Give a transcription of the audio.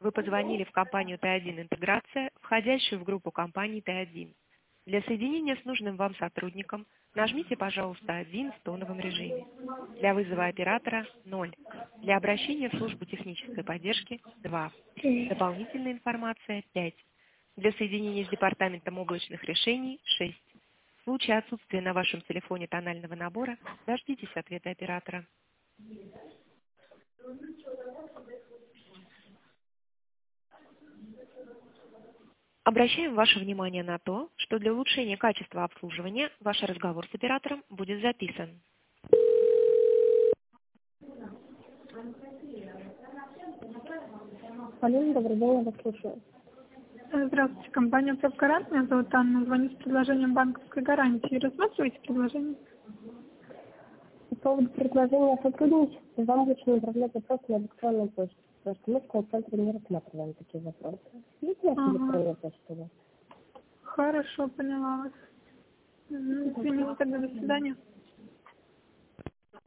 Вы позвонили в компанию Т1 «Интеграция», входящую в группу компаний Т1. Для соединения с нужным вам сотрудником нажмите, пожалуйста, 1 в тоновом режиме. Для вызова оператора – 0. Для обращения в службу технической поддержки – 2. Дополнительная информация – 5. Для соединения с департаментом облачных решений – 6. В случае отсутствия на вашем телефоне тонального набора дождитесь ответа оператора. Обращаем ваше внимание на то, что для улучшения качества обслуживания ваш разговор с оператором будет записан. Полина, добрый день, я вас слушаю. Здравствуйте, компания «Правгарант». Меня зовут Анна. Звоню с предложением банковской гарантии. Рассматриваете предложение? По поводу предложения о сотрудничестве вам лучше направлять запрос на электронную почту, потому что мы в колл-центре не рассматриваем такие вопросы. Есть наша электронная почта у вас? Хорошо, поняла вас. Извините, тогда до свидания.